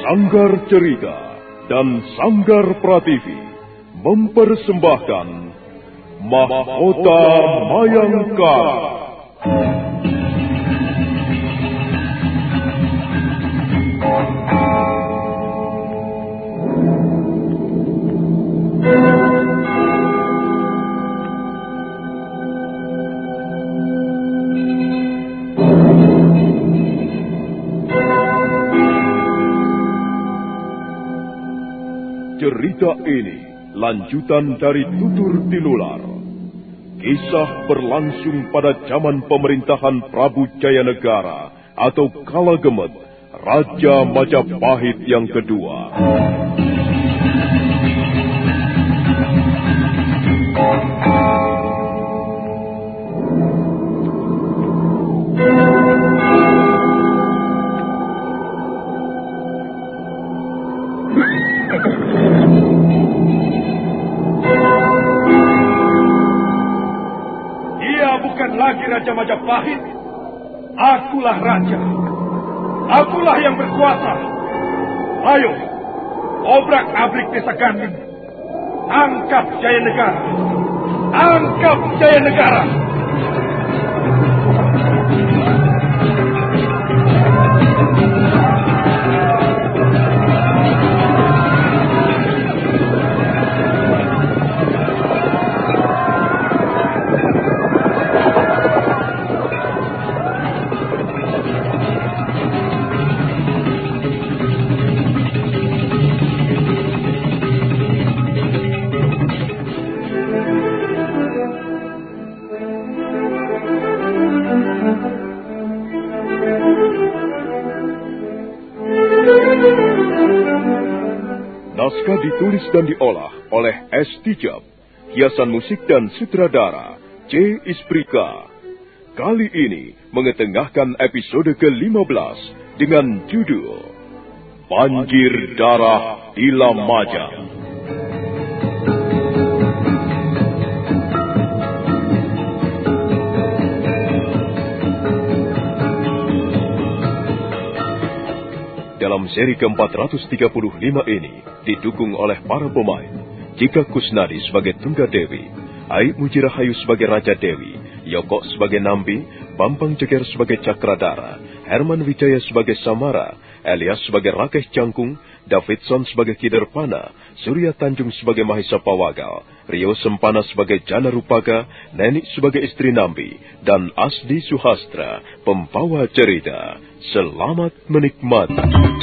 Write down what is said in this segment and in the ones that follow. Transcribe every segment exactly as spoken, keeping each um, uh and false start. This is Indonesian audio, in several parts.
Sanggar Cerita dan Sanggar Prativi mempersembahkan Mahkota Mayangkara. Cerita ini lanjutan dari Tutur Tinular. Kisah berlangsung pada zaman pemerintahan Prabu Jayanegara atau Kala Gemet, Raja Majapahit yang kedua. Lagi Raja Majapahit, akulah raja, akulah yang berkuasa. Ayo, obrak-abrik desa Ganding, angkap Jayanegara, angkap Jayanegara. Naskah ditulis dan diolah oleh S. Tijab, hiasan musik dan sutradara C. Isprika. Kali ini mengetengahkan episode ke lima belas dengan judul Banjir Darah di Lamajang. Dalam seri ke empat ratus tiga puluh lima ini didukung oleh para pemain Jika Kusnadi sebagai Tunggadewi, Ai Mujirahayu sebagai Raja Dewi, Yoko sebagai Nambi, Bambang Jeger sebagai Cakradara, Herman Wijaya sebagai Samara, Elias sebagai Rakeh Jangkung, Davidson sebagai Kiderpana, Surya Tanjung sebagai Mahisa Pawagal, Rio Sempana sebagai Jana Rupaga, Nenik sebagai istri Nambi, dan Asdi Suhastra, pembawa cerita. Selamat menikmati.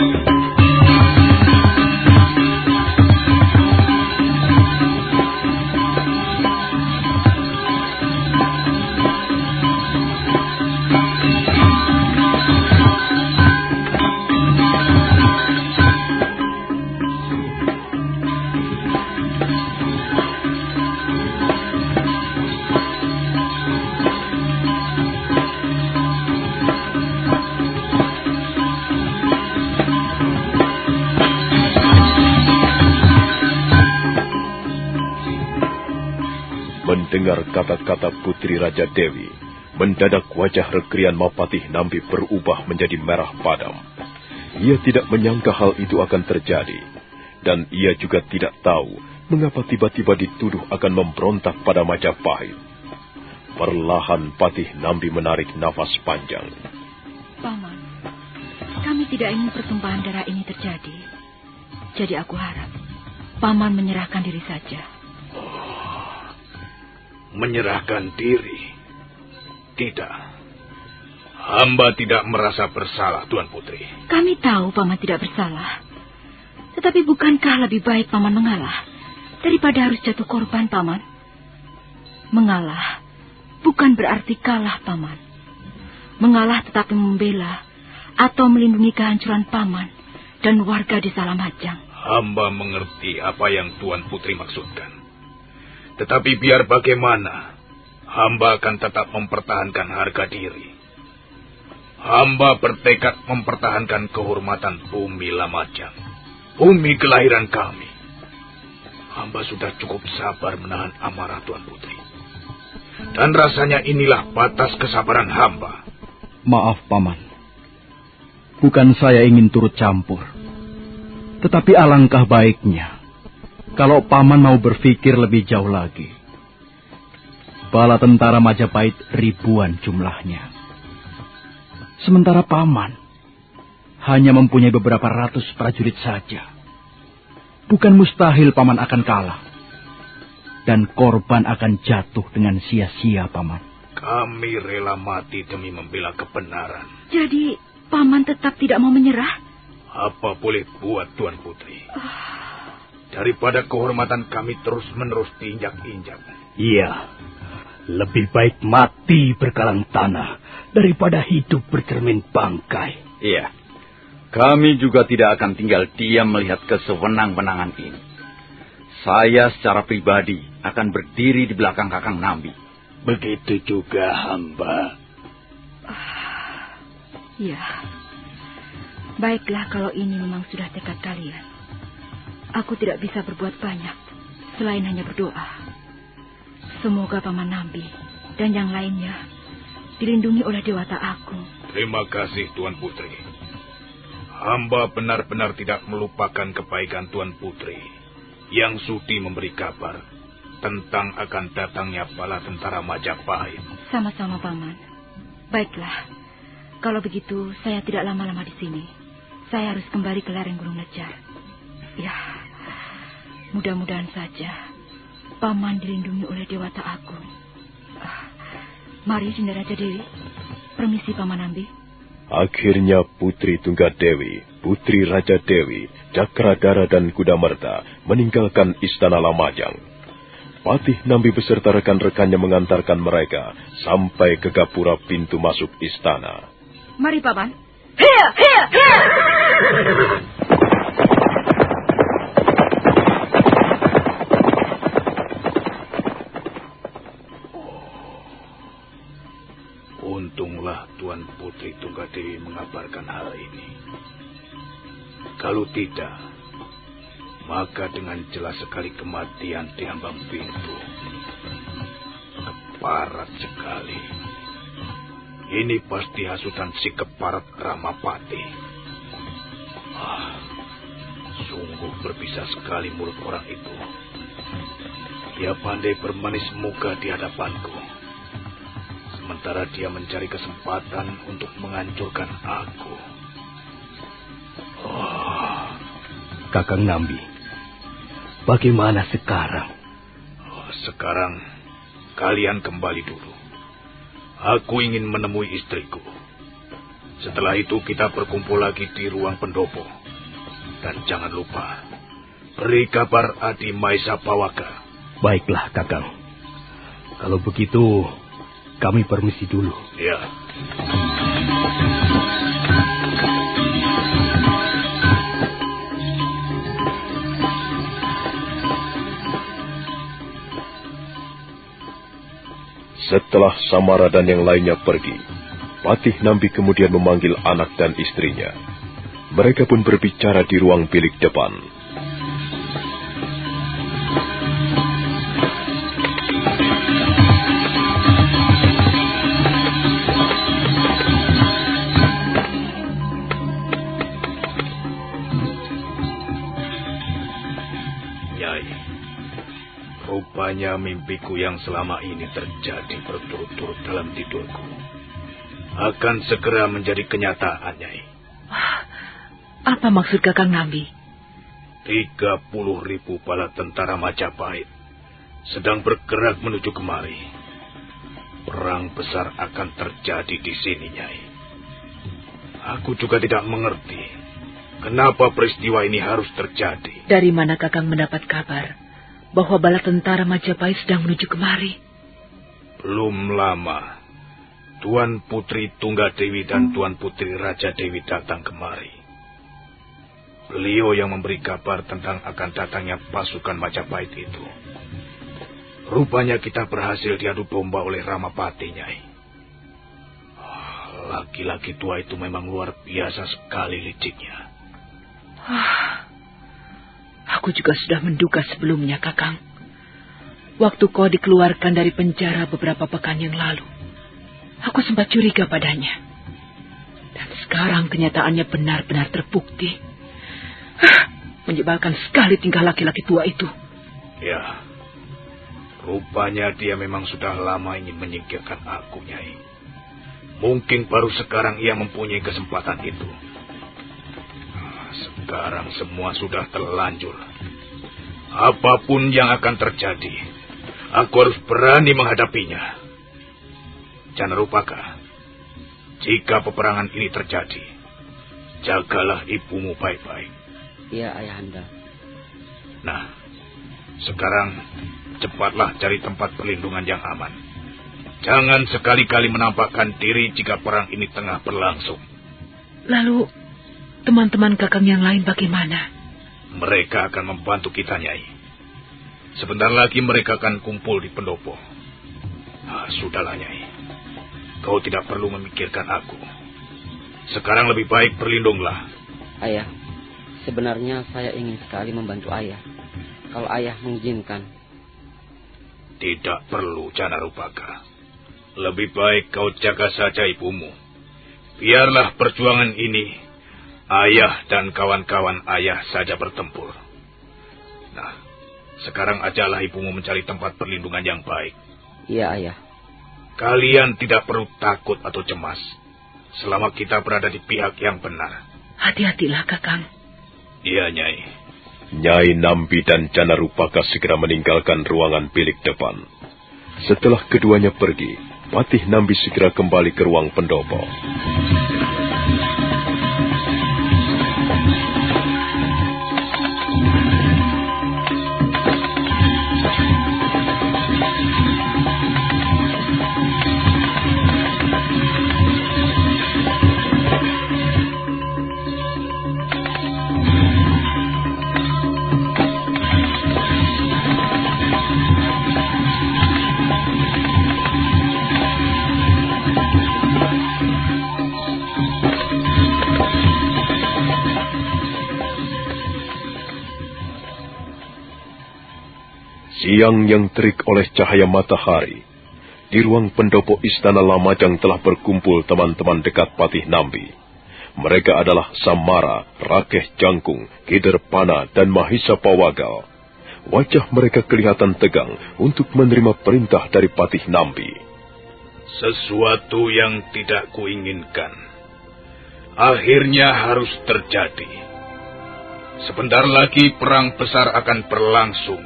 Mendengar kata-kata Putri Raja Dewi, mendadak wajah Rekrian Mapatih Nambi berubah menjadi merah padam. Ia tidak menyangka hal itu akan terjadi, dan ia juga tidak tahu mengapa tiba-tiba dituduh akan memberontak pada Majapahit. Perlahan Patih Nambi menarik nafas panjang. Paman, kami tidak ingin pertumpahan darah ini terjadi. Jadi aku harap Paman menyerahkan diri saja. Menyerahkan diri? Tidak. Hamba tidak merasa bersalah, Tuan Putri. Kami tahu Paman tidak bersalah. Tetapi bukankah lebih baik Paman mengalah daripada harus jatuh korban, Paman? Mengalah bukan berarti kalah, Paman. Mengalah tetapi membela atau melindungi kehancuran Paman dan warga di Lamajang. Hamba mengerti apa yang Tuan Putri maksudkan. Tetapi biar bagaimana, hamba akan tetap mempertahankan harga diri. Hamba bertekad mempertahankan kehormatan bumi Lamajang, bumi kelahiran kami. Hamba sudah cukup sabar menahan amarah Tuan Putri. Dan rasanya inilah batas kesabaran hamba. Maaf, Paman. Bukan saya ingin turut campur. Tetapi alangkah baiknya kalau Paman mau berpikir lebih jauh lagi. Bala tentara Majapahit ribuan jumlahnya. Sementara Paman hanya mempunyai beberapa ratus prajurit saja. Bukan mustahil Paman akan kalah. Dan korban akan jatuh dengan sia-sia, Paman. Kami rela mati demi membela kebenaran. Jadi, Paman tetap tidak mau menyerah? Apa boleh buat, Tuan Putri? Daripada kehormatan kami terus-menerus diinjak-injak. Iya, lebih baik mati berkalang tanah daripada hidup bercermin bangkai. Iya, kami juga tidak akan tinggal diam melihat kesewenang-wenangan ini. Saya secara pribadi akan berdiri di belakang Kakang Nambi. Begitu juga hamba. Iya. Baiklah kalau ini memang sudah tekad kalian. Aku tidak bisa berbuat banyak selain hanya berdoa. Semoga Paman Nambi dan yang lainnya dilindungi oleh Dewata Agung. Terima kasih, Tuan Putri. Hamba benar-benar tidak melupakan kebaikan Tuan Putri yang sudi memberi kabar tentang akan datangnya bala tentara Majapahit. Sama-sama, Paman. Baiklah, kalau begitu saya tidak lama-lama di sini. Saya harus kembali ke lereng Gunung Nejar. Ya, mudah-mudahan saja Paman dilindungi oleh Dewata Agung. Ah, mari, Dinda Raja Dewi. Permisi, Paman Nambi. Akhirnya Putri Tunggadewi, Putri Raja Dewi, Cakradara dan Kudamerta meninggalkan Istana Lamajang. Patih Nambi beserta rekan-rekannya mengantarkan mereka sampai ke gapura pintu masuk istana. Mari, Paman. Hiya, hiya, hiya! Untunglah Tuan Putri Tunggadewi mengabarkan hal ini. Kalau tidak, maka dengan jelas sekali kematian di ambang pintu. Keparat sekali. Ini pasti hasutan si keparat Ramapati. Ah, sungguh berbisa sekali mulut orang itu. Dia pandai bermanis muka di hadapanku. Sementara dia mencari kesempatan untuk menghancurkan aku. Oh, Kakang Nambi, bagaimana sekarang? Oh, sekarang kalian kembali dulu. Aku ingin menemui istriku. Setelah itu kita berkumpul lagi di ruang pendopo. Dan jangan lupa, beri kabar Adi Maesa Pawaka. Baiklah, Kakang. Kalau begitu, kami permisi dulu. Ya. Setelah Samara dan yang lainnya pergi, Patih Nambi kemudian memanggil anak dan istrinya. Mereka pun berbicara di ruang bilik depan. Rupanya mimpiku yang selama ini terjadi berturut-turut dalam tidurku akan segera menjadi kenyataan, Nyai. Apa maksud Kakang Nambi? Tiga puluh ribu bala tentara Majapahit sedang bergerak menuju kemari. Perang besar akan terjadi di sini, Nyai. Aku juga tidak mengerti kenapa peristiwa ini harus terjadi. Dari mana Kakang mendapat kabar bahwa bala tentara Majapahit sedang menuju kemari? Belum lama, Tuan Putri Tunggadewi dan Tuan Putri Raja Dewi datang kemari. Beliau yang memberi kabar tentang akan datangnya pasukan Majapahit itu. Rupanya kita berhasil diadu domba oleh Ramapati, Nyai. Laki-laki tua itu memang luar biasa sekali liciknya. Aku juga sudah menduga sebelumnya, Kakang. Waktu kau dikeluarkan dari penjara beberapa pekan yang lalu, aku sempat curiga padanya. Dan sekarang kenyataannya benar-benar terbukti. Menyebalkan sekali tingkah laki-laki tua itu. Ya, rupanya dia memang sudah lama ingin menyingkirkan aku, Nyai. Mungkin baru sekarang ia mempunyai kesempatan itu. Sekarang semua sudah terlanjur. Apapun yang akan terjadi, aku harus berani menghadapinya. Canarupaka, jika peperangan ini terjadi, jagalah ibumu baik-baik. Iya, Ayahanda. Nah, sekarang cepatlah cari tempat perlindungan yang aman. Jangan sekali-kali menampakkan diri jika perang ini tengah berlangsung. Lalu, teman-teman Kakang yang lain bagaimana? Mereka akan membantu kita, Nyai. Sebentar lagi mereka akan kumpul di pendopo. Nah, sudahlah, Nyai. Kau tidak perlu memikirkan aku. Sekarang lebih baik berlindunglah. Ayah, sebenarnya saya ingin sekali membantu ayah. Kalau ayah mengizinkan. Tidak perlu, Canarupaka. Lebih baik kau jaga saja ibumu. Biarlah perjuangan ini, ayah dan kawan-kawan ayah saja bertempur. Nah, sekarang ajalah ibumu mencari tempat perlindungan yang baik. Iya, ayah. Kalian tidak perlu takut atau cemas selama kita berada di pihak yang benar. Hati-hatilah, Kakang. Iya, Nyai. Nyai Nambi dan Canarupaka segera meninggalkan ruangan bilik depan. Setelah keduanya pergi, Patih Nambi segera kembali ke ruang pendopo. Siang yang terik oleh cahaya matahari, di ruang pendopo Istana Lamajang telah berkumpul teman-teman dekat Patih Nambi. Mereka adalah Samara, Rakeh Jangkung, Giderpana, dan Mahisa Pawagal. Wajah mereka kelihatan tegang untuk menerima perintah dari Patih Nambi. Sesuatu yang tidak kuinginkan akhirnya harus terjadi. Sebentar lagi perang besar akan berlangsung.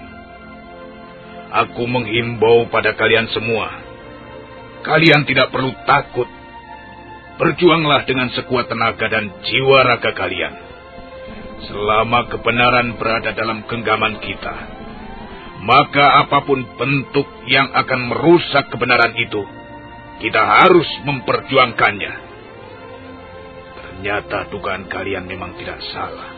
Aku menghimbau pada kalian semua. Kalian tidak perlu takut. Berjuanglah dengan sekuat tenaga dan jiwa raga kalian. Selama kebenaran berada dalam genggaman kita, maka apapun bentuk yang akan merusak kebenaran itu, kita harus memperjuangkannya. Ternyata dugaan kalian memang tidak salah.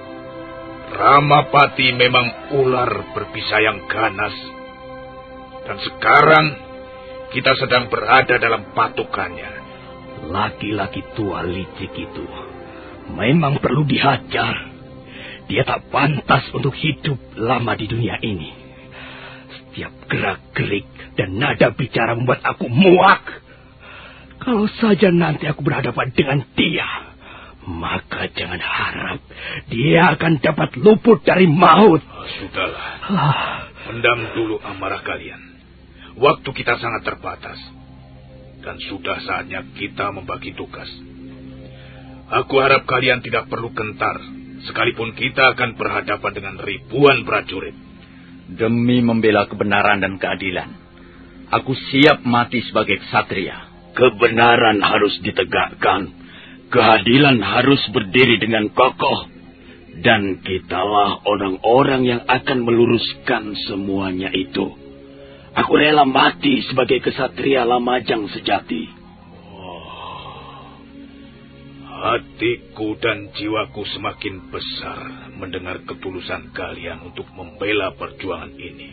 Ramapati memang ular berbisa yang ganas. Dan sekarang kita sedang berada dalam patukannya. Laki-laki tua licik itu memang perlu dihajar. Dia tak pantas untuk hidup lama di dunia ini. Setiap gerak-gerik dan nada bicara membuat aku muak. Kalau saja nanti aku berhadapan dengan dia, maka jangan harap dia akan dapat luput dari maut. Oh, sudahlah. Pendam dulu amarah kalian. Waktu kita sangat terbatas. Dan sudah saatnya kita membagi tugas. Aku harap kalian tidak perlu gentar, sekalipun kita akan berhadapan dengan ribuan prajurit. Demi membela kebenaran dan keadilan, aku siap mati sebagai ksatria. Kebenaran harus ditegakkan. Keadilan harus berdiri dengan kokoh. Dan kitalah orang-orang yang akan meluruskan semuanya itu. Aku rela mati sebagai kesatria Lamajang sejati. Oh, hatiku dan jiwaku semakin besar mendengar ketulusan kalian untuk membela perjuangan ini.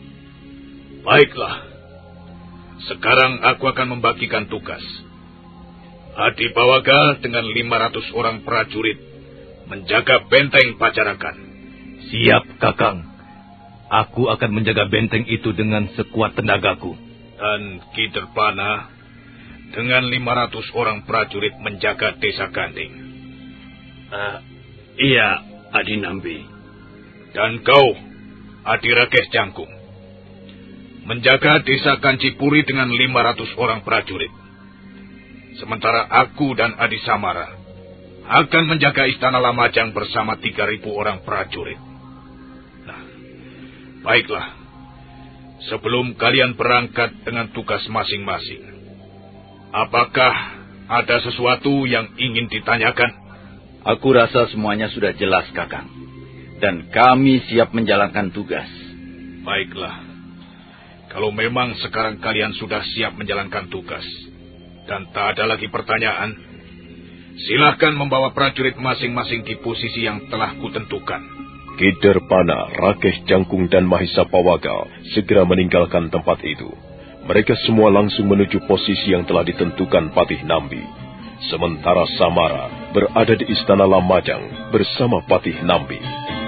Baiklah, sekarang aku akan membagikan tugas. Hadi Pawagal dengan lima ratus orang prajurit menjaga benteng Pacarakan. Siap, Kakang. Aku akan menjaga benteng itu dengan sekuat tenagaku. Dan Giderpana dengan lima ratus orang prajurit menjaga desa Ganding. Uh, iya, Adi Nambi. Dan kau, Adi Rakeh Cangkung, menjaga desa Kancipuri dengan lima ratus orang prajurit. Sementara aku dan Adi Samara akan menjaga Istana Lamajang bersama tiga ribu orang prajurit. Nah, baiklah. Sebelum kalian berangkat dengan tugas masing-masing, apakah ada sesuatu yang ingin ditanyakan? Aku rasa semuanya sudah jelas, Kakang. Dan kami siap menjalankan tugas. Baiklah. Kalau memang sekarang kalian sudah siap menjalankan tugas, dan tak ada lagi pertanyaan, silahkan membawa prajurit masing-masing di posisi yang telah kutentukan. Kiderpana, Rakeh Cangkung, dan Mahisa Pawaga segera meninggalkan tempat itu. Mereka semua langsung menuju posisi yang telah ditentukan Patih Nambi. Sementara Samara berada di Istana Lamajang bersama Patih Nambi.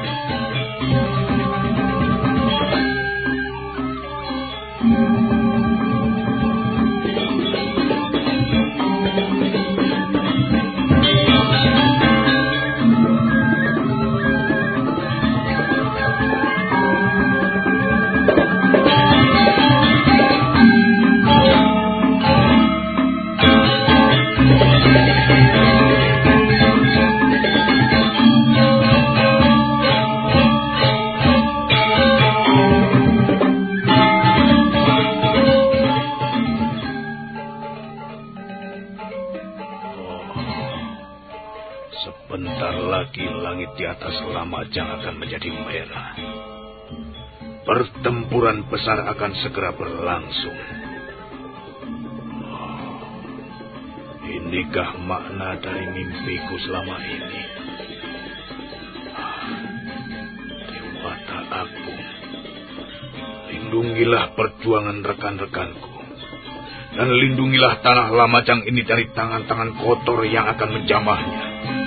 Lamajang akan menjadi merah. Pertempuran besar akan segera berlangsung. Oh, inikah makna dari mimpiku selama ini? Dewata Agung, lindungilah perjuangan rekan-rekanku, dan lindungilah tanah Lamajang ini dari tangan-tangan kotor yang akan menjamahnya.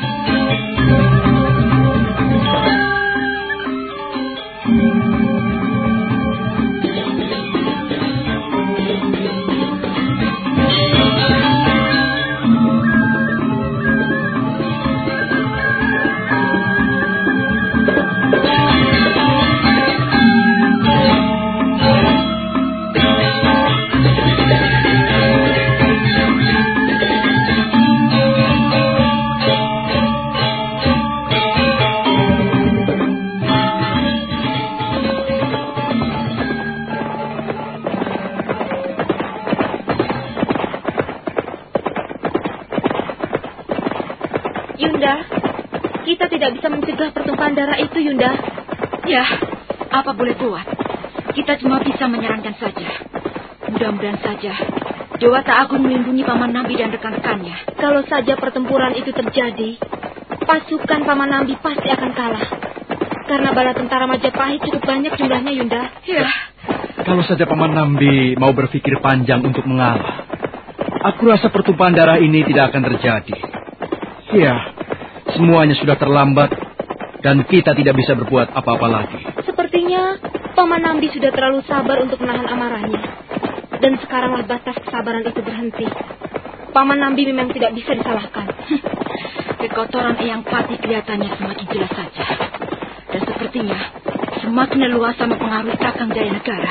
Kita tidak bisa mencegah pertumpahan darah itu, Yunda. Ya, apa boleh buat? Kita cuma bisa menyarankan saja. Mudah-mudahan saja Dewata Agung melindungi Paman Nambi dan rekan-rekannya. Kalau saja pertempuran itu terjadi, pasukan Paman Nambi pasti akan kalah. Karena bala tentara Majapahit cukup banyak jumlahnya, Yunda. Ya. Kalau saja Paman Nambi mau berpikir panjang untuk mengalah, aku rasa pertumpahan darah ini tidak akan terjadi. Ya, semuanya sudah terlambat dan kita tidak bisa berbuat apa-apa lagi. Sepertinya Paman Nambi sudah terlalu sabar untuk menahan amarahnya. Dan sekaranglah batas kesabaran itu berhenti. Paman Nambi memang tidak bisa disalahkan. Kekotoran Eyang Pati kelihatannya semakin jelas saja. Dan sepertinya semakin leluasa mempengaruhi Kakang Jayanegara.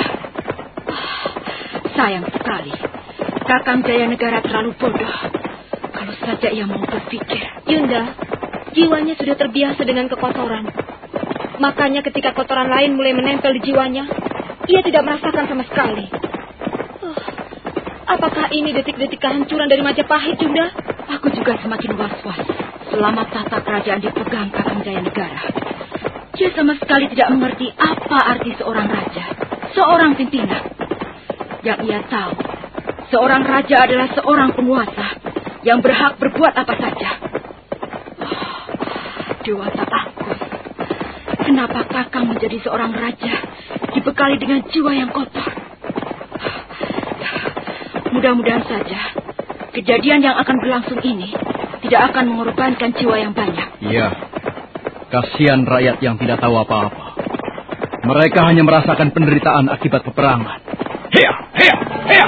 Oh, sayang sekali. Kakang Jayanegara terlalu bodoh. Kalau saja ia mau berpikir. Yunda, jiwanya sudah terbiasa dengan kekotoran. Makanya ketika kotoran lain mulai menempel di jiwanya, ia tidak merasakan sama sekali. Oh, apakah ini detik-detik kehancuran dari Majapahit, Yunda? Aku juga semakin was-was selama tata kerajaan dipegang Kakang Jayanegara. Dia sama sekali tidak mengerti apa arti seorang raja, seorang pimpinan. Yang ia tahu, seorang raja adalah seorang penguasa yang berhak berbuat apa saja. Oh, Dewata Agung, kenapa Kakang menjadi seorang raja dibekali dengan jiwa yang kotor? Mudah-mudahan saja kejadian yang akan berlangsung ini tidak akan mengorbankan jiwa yang banyak. Iya, kasihan rakyat yang tidak tahu apa-apa. Mereka hanya merasakan penderitaan akibat peperangan. Hea, hea, hea!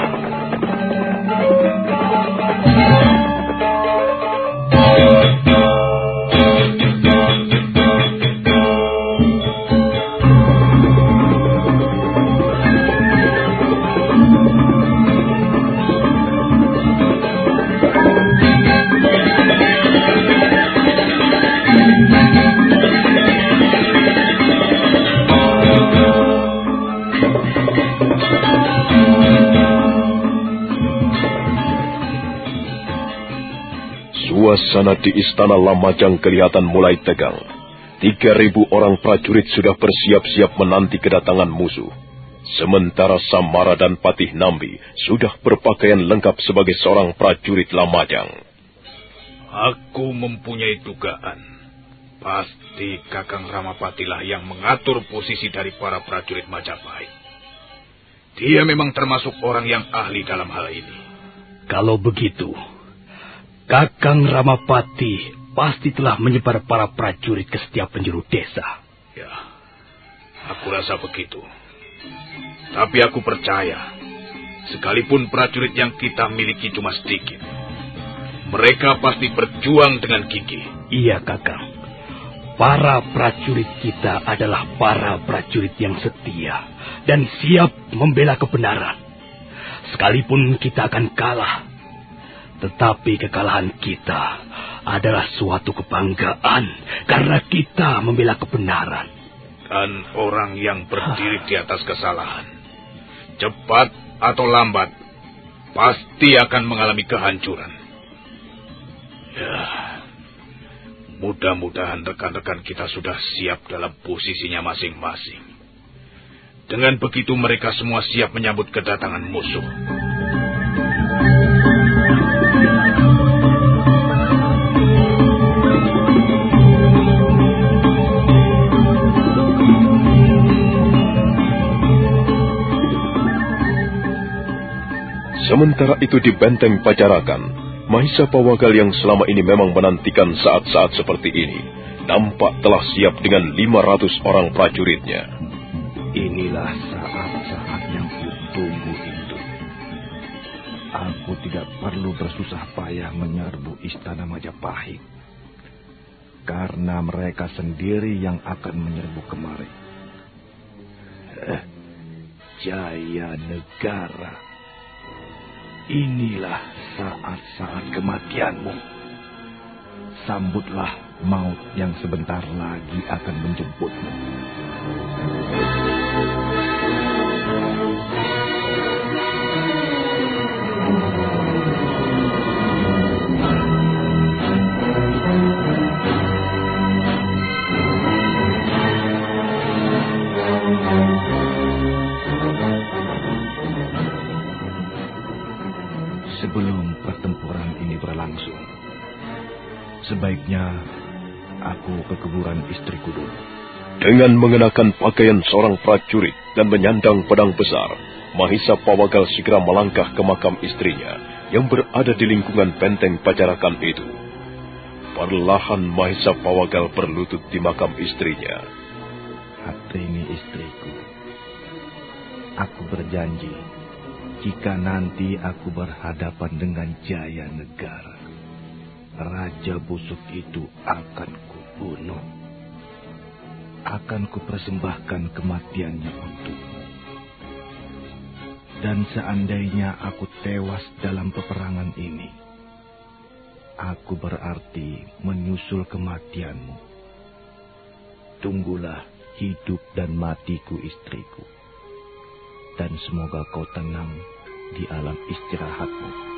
Suasana di istana Lamajang kelihatan mulai tegang. Tiga ribu orang prajurit sudah bersiap-siap menanti kedatangan musuh. Sementara Samara dan Patih Nambi sudah berpakaian lengkap sebagai seorang prajurit Lamajang. Aku mempunyai dugaan. Pasti Kakang Ramapatilah yang mengatur posisi dari para prajurit Majapahit. Dia memang termasuk orang yang ahli dalam hal ini. Kalau begitu, Kakang Ramapati pasti telah menyebar para prajurit ke setiap penjuru desa. Ya, aku rasa begitu. Tapi aku percaya, sekalipun prajurit yang kita miliki cuma sedikit, mereka pasti berjuang dengan gigih. Iya, Kakang. Para prajurit kita adalah para prajurit yang setia dan siap membela kebenaran. Sekalipun kita akan kalah, tetapi kekalahan kita adalah suatu kebanggaan karena kita membela kebenaran. Dan orang yang berdiri di atas kesalahan, cepat atau lambat, pasti akan mengalami kehancuran. Ya, mudah-mudahan rekan-rekan kita sudah siap dalam posisinya masing-masing. Dengan begitu mereka semua siap menyambut kedatangan musuh. Sementara itu di benteng Pacarakan, Mahisa Pawagal yang selama ini memang menantikan saat-saat seperti ini, nampak telah siap dengan lima ratus orang prajuritnya. Inilah saat-saat yang kutunggu itu. Aku tidak perlu bersusah payah menyerbu istana Majapahit, karena mereka sendiri yang akan menyerbu kemari. Eh, Jaya Negara, inilah saat-saat kematianmu. Sambutlah maut yang sebentar lagi akan menjemputmu. Sebelum pertempuran ini berlangsung, sebaiknya aku ke kuburan istriku dulu. Dengan mengenakan pakaian seorang prajurit dan menyandang pedang besar, Mahisa Pawagal segera melangkah ke makam istrinya yang berada di lingkungan benteng Pacarakan itu. Perlahan Mahisa Pawagal berlutut di makam istrinya. Hatrini istriku, aku berjanji, jika nanti aku berhadapan dengan Jaya Negara, Raja busuk itu akan kubunuh. Akan kupersembahkan kematiannya untukmu. Dan seandainya aku tewas dalam peperangan ini, aku berarti menyusul kematianmu. Tunggulah hidup dan matiku istriku. Dan semoga kau tenang di alam istirahatmu.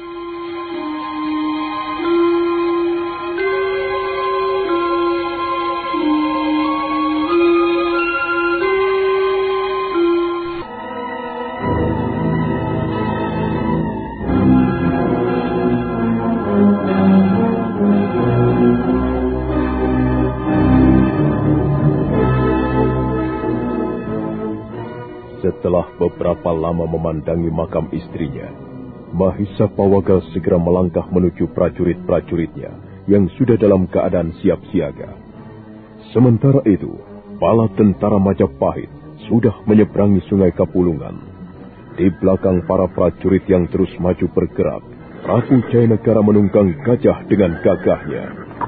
Setelah beberapa lama memandangi makam istrinya, Mahisa Pawagal segera melangkah menuju prajurit-prajuritnya yang sudah dalam keadaan siap siaga. Sementara itu, bala tentara Majapahit sudah menyeberangi sungai Kapulungan. Di belakang para prajurit yang terus maju bergerak, Prabu Jayanegara menunggang gajah dengan gagahnya.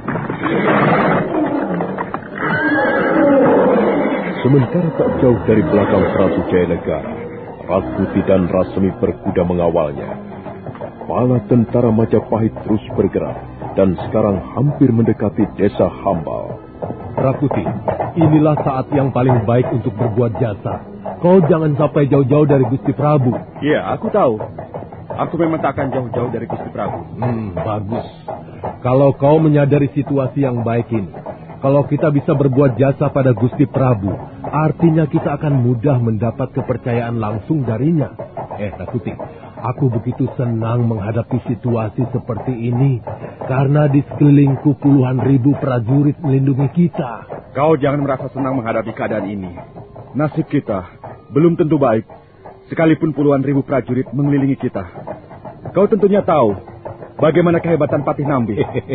Sementara tak jauh dari belakang Prabu Jayanegara, Rakuti dan Rasemi berkuda mengawalnya. Bala tentara Majapahit terus bergerak dan sekarang hampir mendekati desa Hambal. Rakuti, inilah saat yang paling baik untuk berbuat jasa. Kau jangan sampai jauh-jauh dari Gusti Prabu. Iya, aku tahu. Aku memang tak akan jauh-jauh dari Gusti Prabu. Hmm, bagus. Kalau kau menyadari situasi yang baik ini, kalau kita bisa berbuat jasa pada Gusti Prabu, artinya kita akan mudah mendapat kepercayaan langsung darinya. Eh, Rakuti, aku begitu senang menghadapi situasi seperti ini, karena di sekelilingku puluhan ribu prajurit melindungi kita. Kau jangan merasa senang menghadapi keadaan ini. Nasib kita belum tentu baik, sekalipun puluhan ribu prajurit mengelilingi kita. Kau tentunya tahu bagaimana kehebatan Patih Nambi.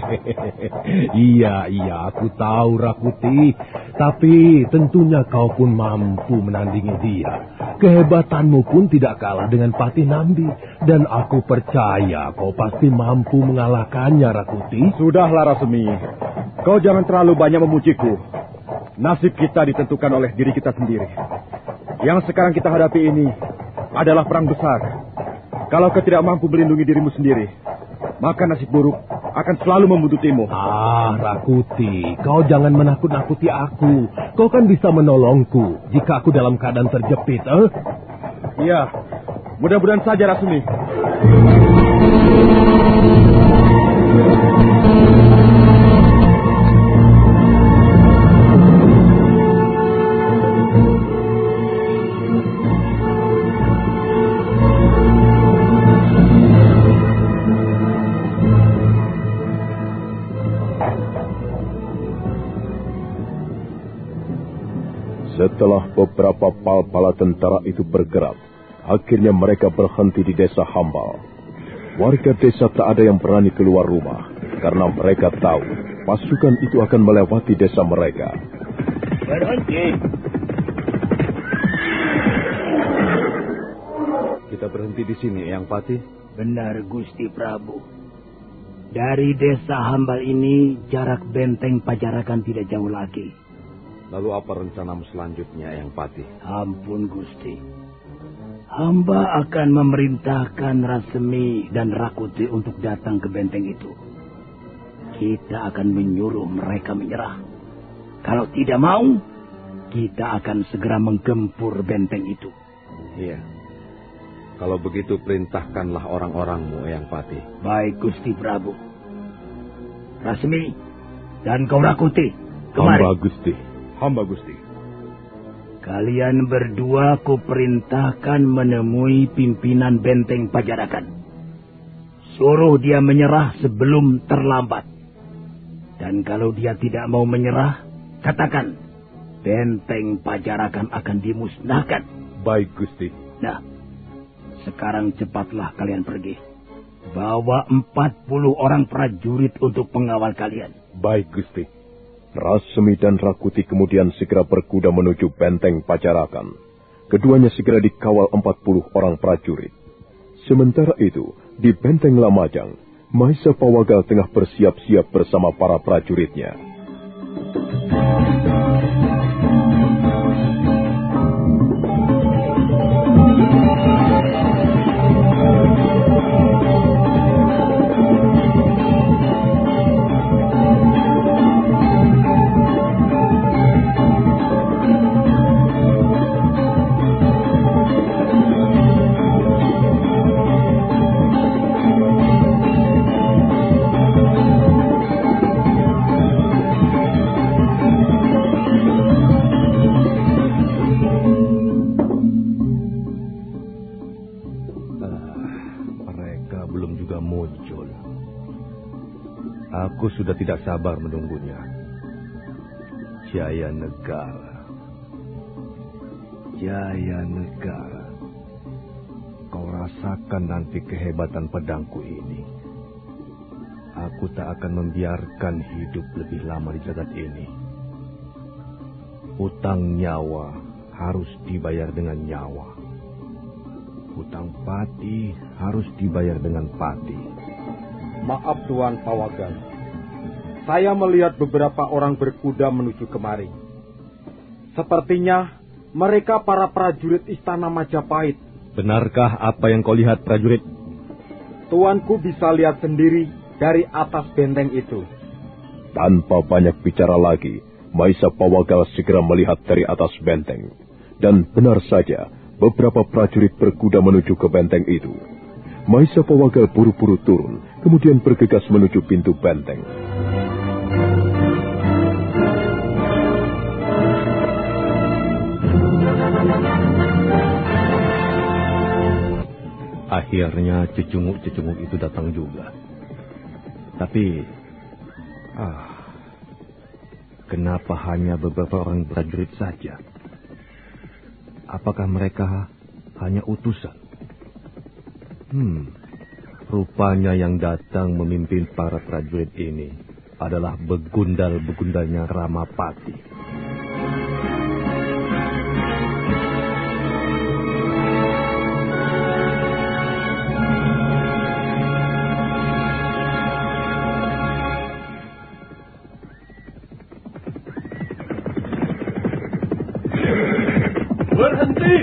Iya, iya, aku tahu, Rakuti. Tapi tentunya kau pun mampu menandingi dia. Kehebatanmu pun tidak kalah dengan Patih Nambi. Dan aku percaya kau pasti mampu mengalahkannya, Rakuti. Sudahlah, Rasemi. Kau jangan terlalu banyak memujiku. Nasib kita ditentukan oleh diri kita sendiri. Yang sekarang kita hadapi ini adalah perang besar. Kalau kau tidak mampu melindungi dirimu sendiri, maka nasib buruk akan selalu membuntutimu. Ah, Rakuti, kau jangan menakut-nakuti aku. Kau kan bisa menolongku jika aku dalam keadaan terjepit, eh? Iya, mudah-mudahan saja, Rasmi. Setelah beberapa pal-pala tentara itu bergerak, akhirnya mereka berhenti di desa Hambal. Warga desa tak ada yang berani keluar rumah, karena mereka tahu pasukan itu akan melewati desa mereka. Berhenti. Kita berhenti di sini, Eyang Patih. Benar, Gusti Prabu. Dari desa Hambal ini, jarak benteng Pajarakan tidak jauh lagi. Lalu apa rencanamu selanjutnya, Eyang Patih? Ampun, Gusti. Hamba akan memerintahkan Rasemi dan Rakuti untuk datang ke benteng itu. Kita akan menyuruh mereka menyerah. Kalau tidak mau, kita akan segera menggempur benteng itu. Iya. Kalau begitu perintahkanlah orang-orangmu, Eyang Patih. Baik, Gusti Prabu. Rasemi dan kau Rakuti, kemari. Hamba Gusti. Hamba Gusti. Kalian berdua kuperintahkan menemui pimpinan benteng Pajarakan. Suruh dia menyerah sebelum terlambat. Dan kalau dia tidak mau menyerah, katakan benteng Pajarakan akan dimusnahkan. Baik, Gusti. Nah, sekarang cepatlah kalian pergi. Bawa empat puluh orang prajurit untuk pengawal kalian. Baik, Gusti. Rasemi dan Rakuti kemudian segera berkuda menuju benteng Pajarakan. Keduanya segera dikawal empat puluh orang prajurit. Sementara itu, di benteng Lamajang, Maisa Pawagal tengah bersiap-siap bersama para prajuritnya. Aku sudah tidak sabar menunggunya. Jaya Negara. Jaya Negara. Kau rasakan nanti kehebatan pedangku ini. Aku tak akan membiarkan hidup lebih lama di jagat ini. Hutang nyawa harus dibayar dengan nyawa. Hutang pati harus dibayar dengan pati. Maaf Tuan Pawagal, saya melihat beberapa orang berkuda menuju kemari. Sepertinya mereka para prajurit istana Majapahit. Benarkah apa yang kau lihat, prajurit? Tuanku bisa lihat sendiri dari atas benteng itu. Tanpa banyak bicara lagi, Maisa Pawagal segera melihat dari atas benteng. Dan benar saja, beberapa prajurit berkuda menuju ke benteng itu. Maisa Pawagal buru-buru turun, kemudian bergegas menuju pintu benteng. Akhirnya cecunguk-cecunguk itu datang juga. Tapi, ah, kenapa hanya beberapa orang prajurit saja? Apakah mereka hanya utusan? Hmm, rupanya yang datang memimpin para prajurit ini adalah begundal-begundalnya Ramapati. Berhenti!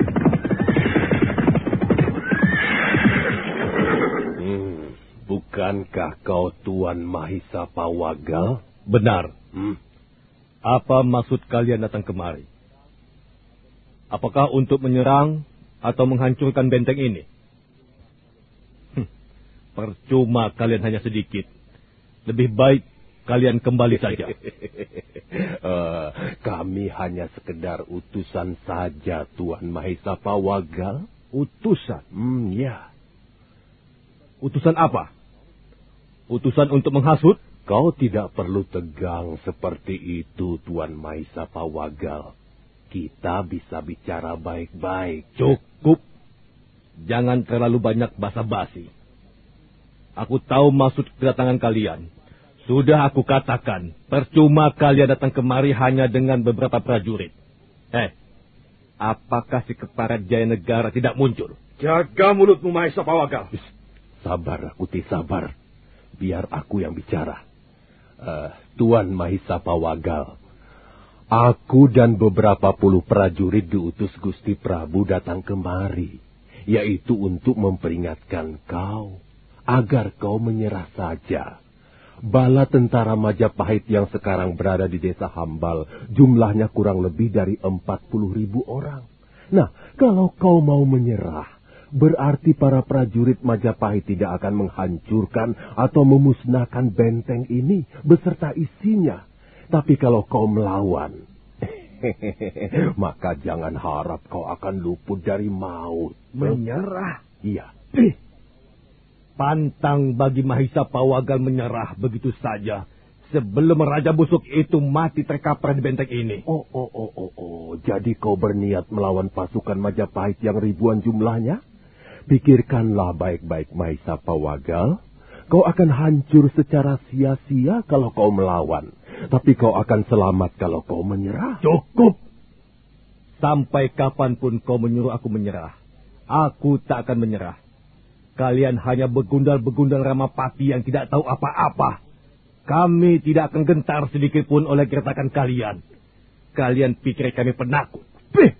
Hmm, bukankah kau Tuan Mahisa Pawagal? Benar. Hmm. Apa maksud kalian datang kemari? Apakah untuk menyerang atau menghancurkan benteng ini? Hm, percuma kalian hanya sedikit. Lebih baik kalian kembali saja. uh, kami hanya sekedar utusan saja, Tuan Mahisa Pawagal. Utusan? Hmm, ya. Utusan apa? Utusan untuk menghasut? Kau tidak perlu tegang seperti itu, Tuan Mahisa Pawagal. Kita bisa bicara baik-baik. Cukup. Jangan terlalu banyak basa-basi. Aku tahu maksud kedatangan kalian. Sudah aku katakan, percuma kalian datang kemari hanya dengan beberapa prajurit. Eh, apakah si Keparat Jaya Negara tidak muncul? Jaga mulutmu, Mahisa Pawagal. Sabar, Rakuti, sabar. Biar aku yang bicara. Uh, Tuan Mahisa Pawagal, aku dan beberapa puluh prajurit diutus Gusti Prabu datang kemari, yaitu untuk memperingatkan kau, agar kau menyerah saja. Bala tentara Majapahit yang sekarang berada di desa Hambal, jumlahnya kurang lebih dari empat puluh ribu orang. Nah, kalau kau mau menyerah, berarti para prajurit Majapahit tidak akan menghancurkan atau memusnahkan benteng ini beserta isinya. Tapi kalau kau melawan, maka jangan harap kau akan luput dari maut. Menyerah? Iya. Pantang bagi Mahisa Pawagal menyerah begitu saja sebelum Raja Busuk itu mati terkapar di benteng ini. Oh, oh, oh, oh, oh. Jadi kau berniat melawan pasukan Majapahit yang ribuan jumlahnya? Pikirkanlah baik-baik, Mahisa Pawagal. Kau akan hancur secara sia-sia kalau kau melawan. Tapi kau akan selamat kalau kau menyerah. Cukup! Sampai kapanpun kau menyuruh aku menyerah, aku tak akan menyerah. Kalian hanya begundal-begundal Ramapati yang tidak tahu apa-apa. Kami tidak akan gentar sedikit pun oleh gertakan kalian. Kalian pikir kami penakut? Bih!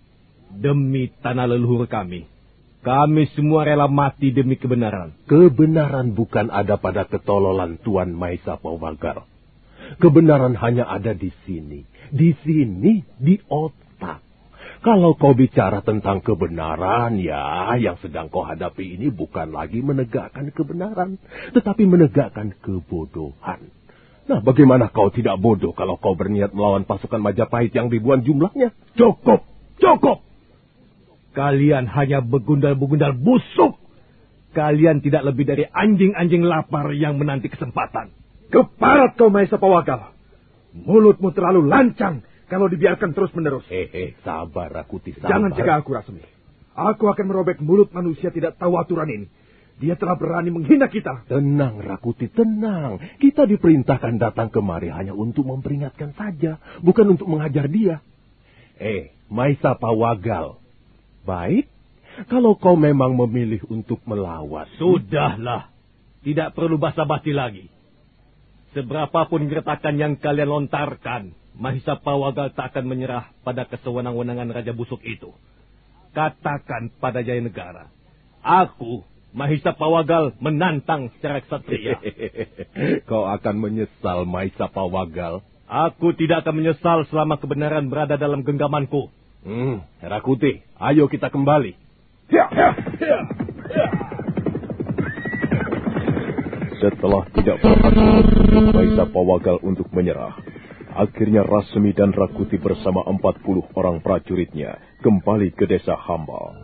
Demi tanah leluhur kami, kami semua rela mati demi kebenaran. Kebenaran bukan ada pada ketololan Tuan Mahisa Pawagal. Kebenaran hanya ada di sini. Di sini, di otak. Kalau kau bicara tentang kebenaran, ya, yang sedang kau hadapi ini bukan lagi menegakkan kebenaran, tetapi menegakkan kebodohan. Nah, bagaimana kau tidak bodoh kalau kau berniat melawan pasukan Majapahit yang ribuan jumlahnya? Cukup! Cukup! Kalian hanya begundal-begundal busuk. Kalian tidak lebih dari anjing-anjing lapar yang menanti kesempatan. Keparat kau, Mahisa Pawagal. Mulutmu terlalu lancang kalau dibiarkan terus-menerus. Hehe, sabar, Rakuti, sabar. Jangan cegah aku, Rasmi. Aku akan merobek mulut manusia tidak tahu aturan ini. Dia telah berani menghina kita. Tenang, Rakuti, tenang. Kita diperintahkan datang kemari hanya untuk memperingatkan saja, bukan untuk menghajar dia. Eh, Mahisa Pawagal. Baik, kalau kau memang memilih untuk melawan. Sudahlah, tidak perlu basa-basi lagi. Seberapapun gertakan yang kalian lontarkan, Mahisa Pawagal tak akan menyerah pada kesewenang-wenangan Raja Busuk itu. Katakan pada Jaya Negara, aku, Mahisa Pawagal, menantang secara ksatria. Kau akan menyesal, Mahisa Pawagal. Aku tidak akan menyesal selama kebenaran berada dalam genggamanku. Hmm, Rakuti, ayo kita kembali. Ya, ya, ya, ya. Setelah tidak berhasil membujuk Maisa Pawagal untuk menyerah, akhirnya Rasmi dan Rakuti bersama empat puluh orang prajuritnya kembali ke desa Hamba.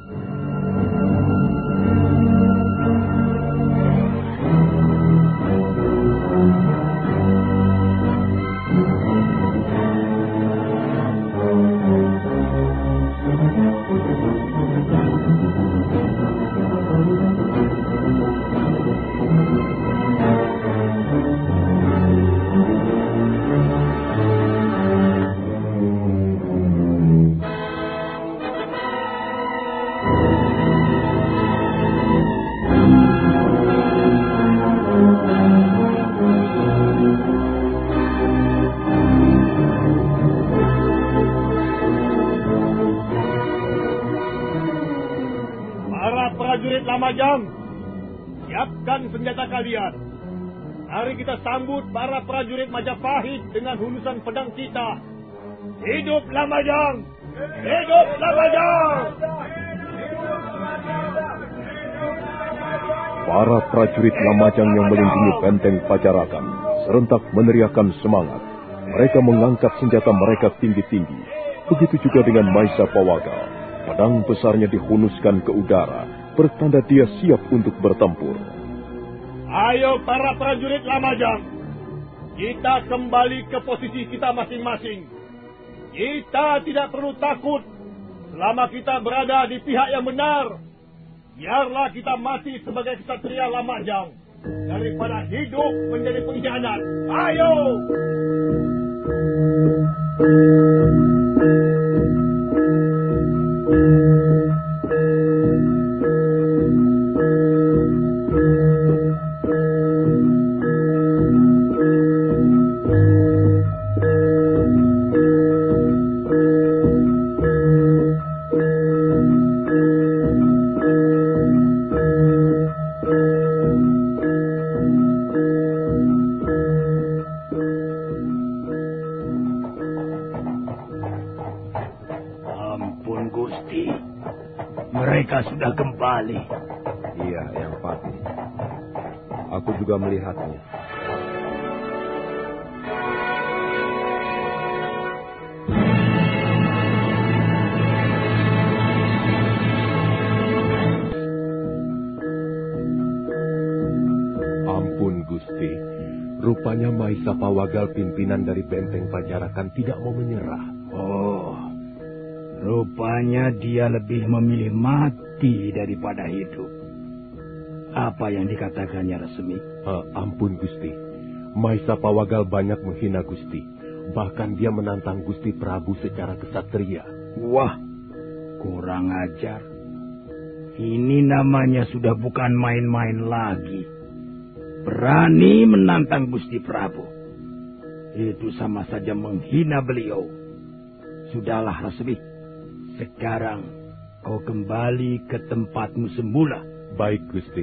Prajurit Lamajang, siapkan senjata kalian. Mari kita sambut para prajurit Majapahit dengan hulusan pedang kita. Hidup Lamajang! Hidup Lamajang! Para prajurit Lamajang yang melindungi benteng Pajarakan serentak meneriakkan semangat. Mereka mengangkat senjata mereka tinggi-tinggi. Begitu juga dengan Maisa Pawagal. Pedang besarnya dihunuskan ke udara, bertanda dia siap untuk bertempur. Ayo para prajurit Lamajang, kita kembali ke posisi kita masing-masing. Kita tidak perlu takut selama kita berada di pihak yang benar. Biarlah kita mati sebagai ksatria Lamajang daripada hidup menjadi pengkhianat. Ayo! Sudah kembali. Iya, Yang Pati. Aku juga melihatnya. Ampun, Gusti. Rupanya Maisa Pawagal, pimpinan dari benteng Pajarakan, tidak mau menyerah. Oh, rupanya dia lebih memilih mati daripada hidup. Apa yang dikatakannya Rasmi? Uh, ampun Gusti, Maisa Pawagal banyak menghina Gusti. Bahkan dia menantang Gusti Prabu secara kesatria. Wah, kurang ajar. Ini namanya sudah bukan main-main lagi. Berani menantang Gusti Prabu. Itu sama saja menghina beliau. Sudahlah Rasmi. Sekarang kau kembali ke tempatmu semula. Baik, Gusti.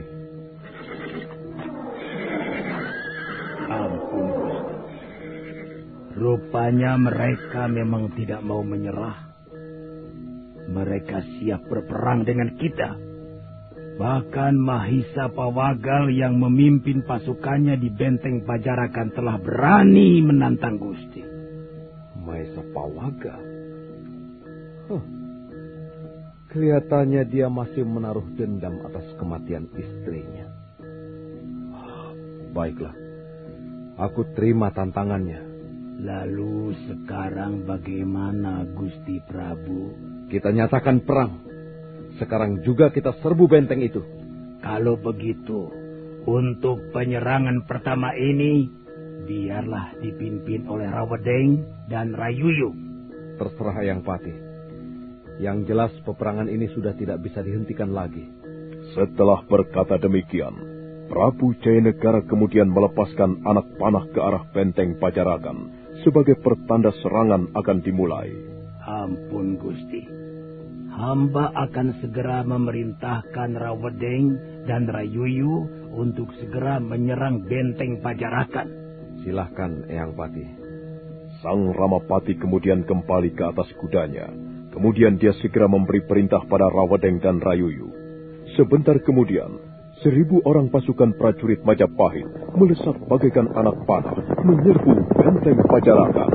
Ampun, Gusti. Rupanya mereka memang tidak mau menyerah. Mereka siap berperang dengan kita. Bahkan Mahisa Pawagal yang memimpin pasukannya di benteng Pajarakan telah berani menantang Gusti. Mahisa Pawagal? Huh. Kelihatannya dia masih menaruh dendam atas kematian istrinya. Baiklah, aku terima tantangannya. Lalu sekarang bagaimana Gusti Prabu? Kita nyatakan perang. Sekarang juga kita serbu benteng itu. Kalau begitu, untuk penyerangan pertama ini, biarlah dipimpin oleh Rawedeng dan Rayuyu. Terserah Yang Pati. Yang jelas peperangan ini sudah tidak bisa dihentikan lagi. Setelah berkata demikian, Prabu Jayanegara kemudian melepaskan anak panah ke arah benteng Pajarakan sebagai pertanda serangan akan dimulai. Ampun Gusti, hamba akan segera memerintahkan Rawedeng dan Rayuyu untuk segera menyerang benteng Pajarakan. Silahkan Eyang Pati. Sang Ramapati kemudian kembali ke atas kudanya. Kemudian dia segera memberi perintah pada Rawedeng dan Rayuyu. Sebentar kemudian, seribu orang pasukan prajurit Majapahit melesat bagaikan anak panah menyerbu benteng Pajarakan.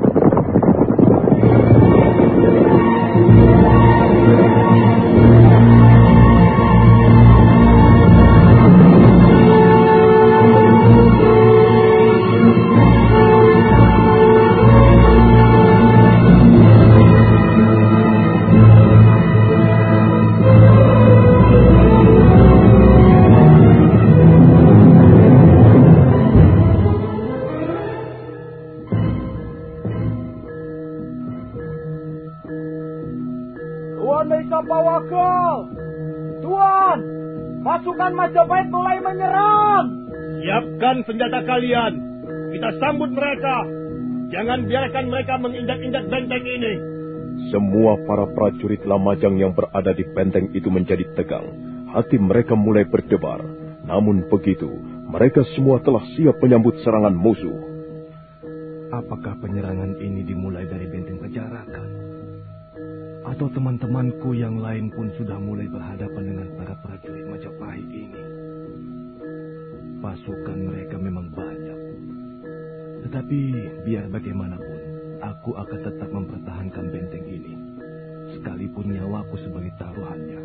Pasukan Majapahit mulai menyerang. Siapkan senjata kalian. Kita sambut mereka. Jangan biarkan mereka menginjak-injak benteng ini. Semua para prajurit Lamajang yang berada di benteng itu menjadi tegang. Hati mereka mulai berdebar. Namun begitu, mereka semua telah siap menyambut serangan musuh. Apakah penyerangan ini dimulai dari benteng Pajarakan? Atau teman-temanku yang lain pun sudah mulai berhadapan dengan para prajurit Majapahit ini? Pasukan mereka memang banyak. Tetapi biar bagaimanapun, aku akan tetap mempertahankan benteng ini. Sekalipun nyawaku sebagai taruhannya.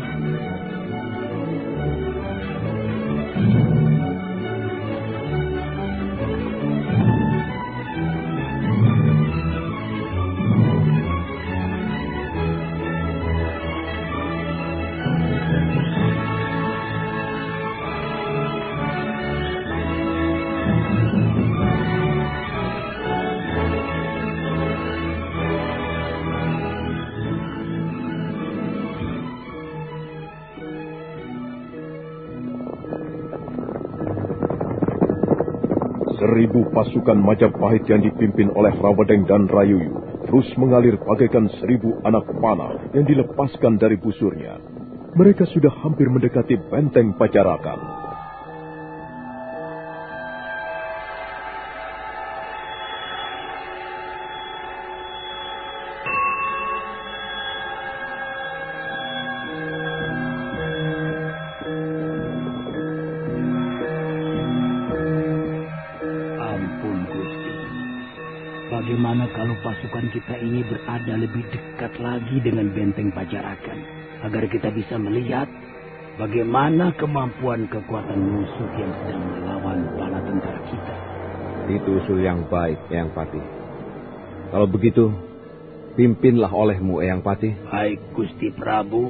Seribu pasukan Majapahit yang dipimpin oleh Rawadeng dan Rayuyu terus mengalir bagaikan seribu anak panah yang dilepaskan dari busurnya. Mereka sudah hampir mendekati benteng Pajarakan. Bagaimana kalau pasukan kita ini berada lebih dekat lagi dengan benteng Pajarakan, agar kita bisa melihat bagaimana kemampuan kekuatan musuh yang sedang melawan bala tentara kita. Itu usul yang baik, Eyang Patih. Kalau begitu, pimpinlah olehmu, Eyang Patih. Baik, Gusti Prabu.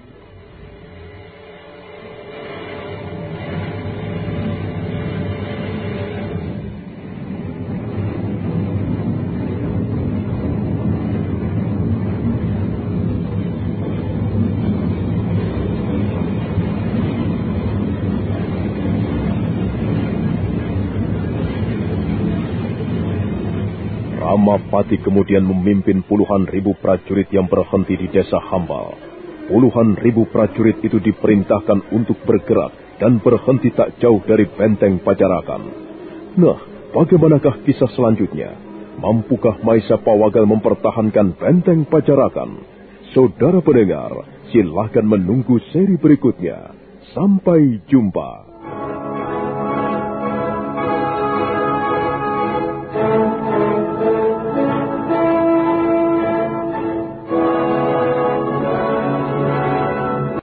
Ramapati kemudian memimpin puluhan ribu prajurit yang berhenti di desa Hambal. Puluhan ribu prajurit itu diperintahkan untuk bergerak dan berhenti tak jauh dari benteng Pajarakan. Nah, bagaimanakah kisah selanjutnya? Mampukah Maisa Pawagal mempertahankan benteng Pajarakan? Saudara pendengar, silakan menunggu seri berikutnya. Sampai jumpa.